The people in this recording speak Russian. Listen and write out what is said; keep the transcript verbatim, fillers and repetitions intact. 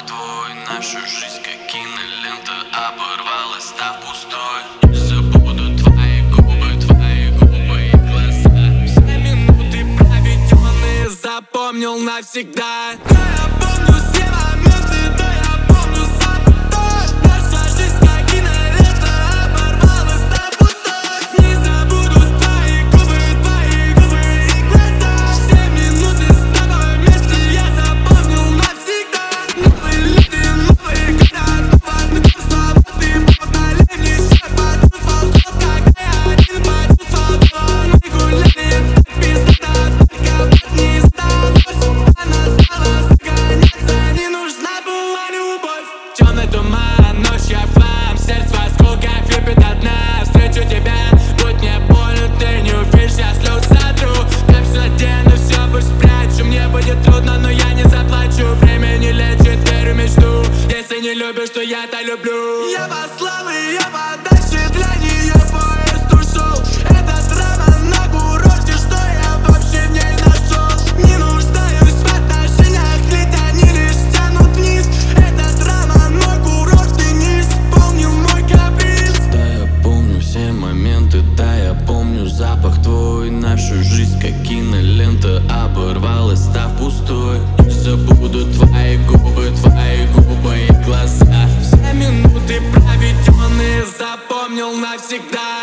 твой. Наша жизнь как кинолента оборвалась, став пустой. Забуду твои губы, твои губы и глаза. Все минуты проведенные запомнил навсегда. Да, я помню все моменты, да, я помню запах твой. Наша жизнь как кинолента оборвалась, став пустой. Не забуду твои губы, твои губы и глаза. Все минуты с тобой вместе я запомнил навсегда. Новые люди, новые города, новое знакомство. Вот и поколение еще почувствовал голод, когда я один почувствовал голод. Мы гуляли так пиздато, только вот не сдалось. Она стала загоняться, не нужна была любовь. Темный туман, ночь я флам, сердце в осколках лепит от дна. Встречу тебя, будь мне больно, ты не увидишь, я слез сотру. Капсуль надену, все больше спрячу. Мне будет трудно, но я не заплачу. Время не лечит, верю в мечту. Если не любишь, то я-то люблю. Я послал ее подальше, для нее поезд ушел. Это драма на курорте, что я вообще в ней нашел. Не нуждаюсь в отношениях, ведь они лишь тянут вниз. Это драма, мой курорт, ты не исполнил мой каприз. Да, я помню все моменты, да, я помню запах твой. Нашу жизнь как кинолента оборвалась, став пустой. Забуду твои губы, твои губы и глаза. Все минуты проведенные запомнил навсегда.